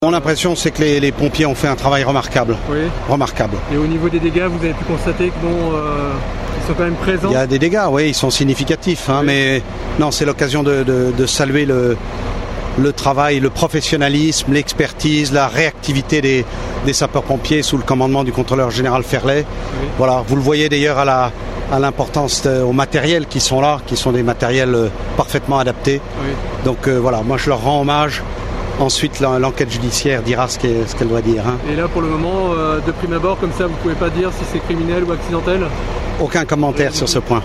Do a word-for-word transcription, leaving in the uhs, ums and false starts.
Mon impression, c'est que les, les pompiers ont fait un travail remarquable. Oui. Remarquable. Et au niveau des dégâts, vous avez pu constater que bon, euh, ils sont quand même présents. Il y a des dégâts, oui, ils sont significatifs. Hein, oui. Mais non, c'est l'occasion de, de, de saluer le, le travail, le professionnalisme, l'expertise, la réactivité des, des sapeurs-pompiers sous le commandement du contrôleur général Ferlet. Oui. Voilà, vous le voyez d'ailleurs à la à l'importance de, aux matériels qui sont là, qui sont des matériels euh, parfaitement adaptés. Oui. Donc euh, voilà, moi je leur rends hommage. Ensuite, l'enquête judiciaire dira ce qu'elle, ce qu'elle doit dire. Hein. Et là, pour le moment, euh, de prime abord, comme ça, vous ne pouvez pas dire si c'est criminel ou accidentel ? Aucun commentaire sur ce point.